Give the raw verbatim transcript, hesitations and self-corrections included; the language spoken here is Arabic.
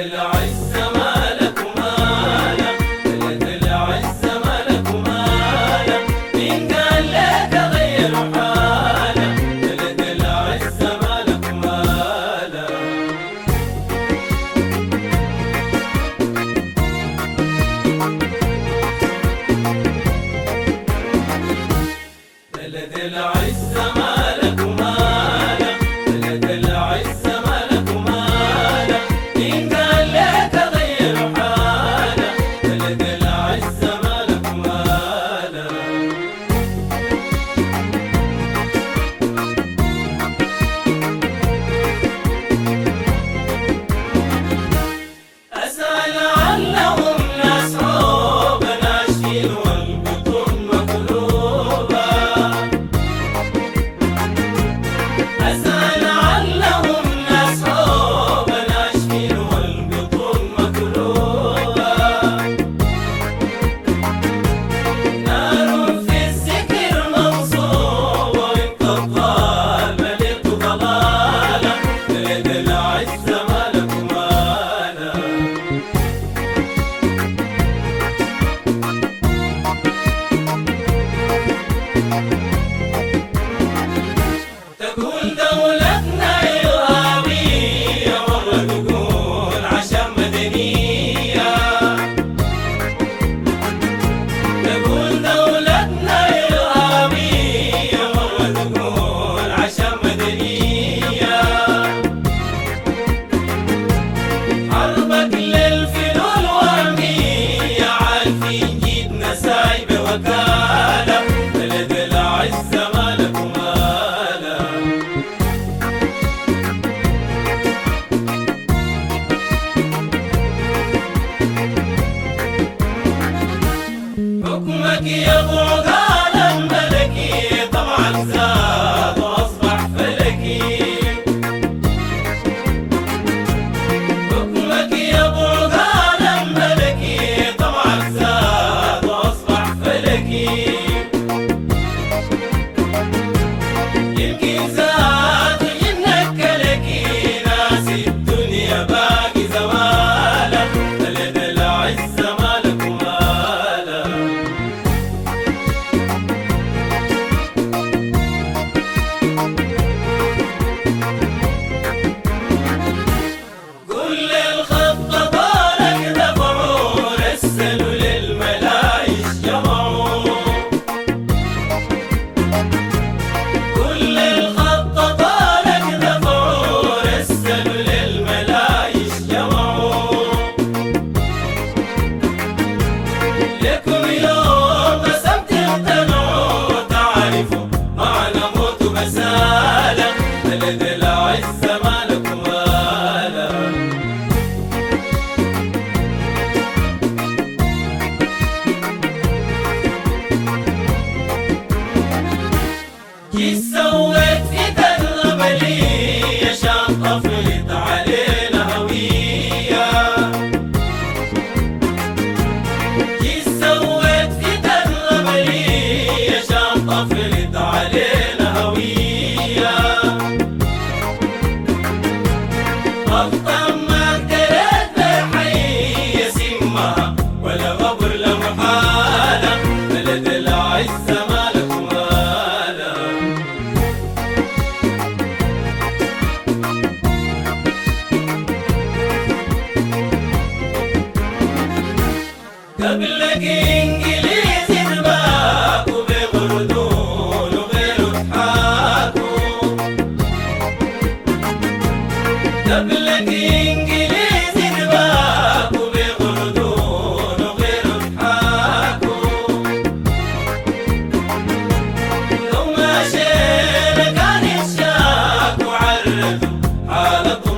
العز مالك وماله، بلد العز مالك وماله، مين قال لك غير حاله؟ بلد العز مالك وماله. بلد العز مالك وماله، بلد العز مالك وماله، مين قال لك غير حاله؟ بلد العز مالك وماله. أسأل عنهم ناس عوب ناشفين والبطون مقلوبة، أسأل عنهم ناس عوب ناشفين والبطون مقلوبة، نار في الذكر منصوبة وانت الضال مليت ضلالة. بلد العز مالك وماله. تقول دولتنا إرهابية، مرة تقول عشان مدنية، تقول دولتنا إرهابية، مرة تقول عشان مدنية. حربك للفلول وهمية، عارفين جيتنا سايبة وكالة. بلد العز مالك وماله. حكمك يبعد عالم ملكي، طبعك زاد واصبح فلكي. حكمك يبعد عالم ملكي، طبعك زاد واصبح فلكي. يمكن زاد وينك لكي، ناس الدنيا باقي زوالك. بلد العز مالك وماله. كل الخطة طالك دفعوا، رسلوا للملايش جمعوا. كل الخطة طالك دفعوا، رسلوا للملايش جمعوا. لكم يوم قسمت امتنعوا، تعرفوا معنى موت وبسالة. بلد العز مالك وماله. كيف سويت فتن غبلية، شان طفلت علينا هوية. كيف سويت فتن غبلية، شان طفلت علينا هوية. غلطة ما قدرت بالحية سمها، ولا غبر لمحالة. بلد العز مالك وماله. قبلك انجليز يتباكوا بغردون وغيره ضحاكوا. قبلك انجليز يتباكوا بغردون وغيره ضحاكوا. لو ما شينا كان يتشاكوا، عرفوا حالة